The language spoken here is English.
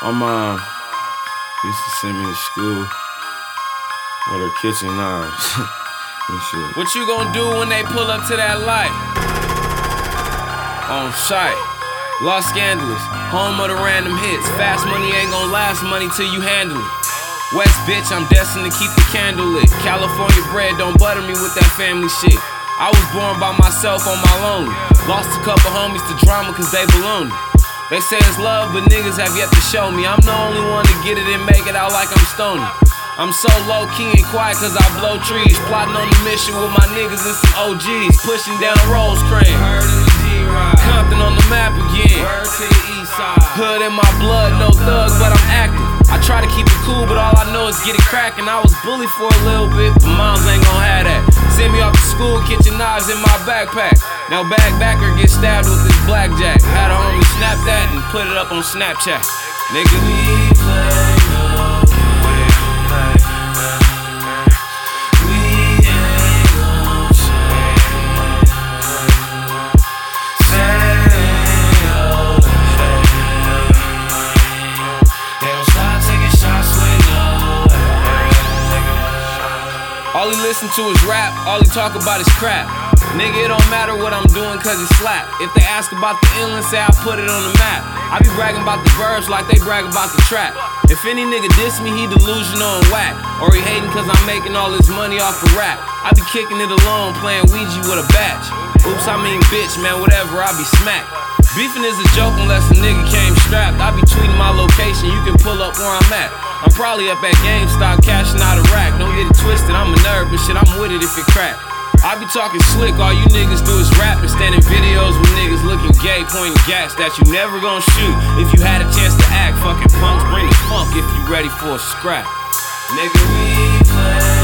My mom used to send me to school with her kitchen knives and shit. What you gonna do when they pull up to that light? On sight. Los Angeles, home of the random hits. Fast money ain't gonna last money till you handle it. West bitch, I'm destined to keep the candle lit. California bread, don't butter me with that family shit. I was born by myself on my lonely. Lost a couple homies to drama cause they baloney. They say it's love, but niggas have yet to show me. I'm the only one to get it and make it out like I'm stony. I'm so low-key and quiet cause I blow trees. Plotting on the mission with my niggas and some OGs. Pushing down Rosecrans. Compton on the map again. Hood in my blood, no thug, but I'm active. I try to keep it cool, but all I know is get it crackin'. I was bullied for a little bit, but moms ain't gon' have that. Send me off to school, kitchen knives in my backpack. Now backer get stabbed with this blackjack. Had a homie snap that and put it up on Snapchat. Nigga, we play no game. We ain't gon' change. Say your name. They don't stop taking shots with no way. All he listen to is rap, all he talk about is crap. Nigga, it don't matter what I'm doing cause it's slap. If they ask about the inland, say I put it on the map. I be bragging about the verbs like they brag about the trap. If any nigga diss me, he delusional and whack. Or he hating cause I'm making all his money off the rap. I be kicking it alone, playing Ouija with a batch. Oops, I mean bitch, man, whatever, I be smacked. Beefing is a joke unless a nigga came strapped. I be tweeting my location, you can pull up where I'm at. I'm probably up at GameStop cashing out a rack. Don't get it twisted, I'm a nerd, but shit, I'm with it if it crack. I be talking slick, all you niggas do is rap and stand in videos with niggas looking gay, pointing gas that you never gon' shoot. If you had a chance to act, fucking punks, bring the funk if you ready for a scrap. Nigga, we play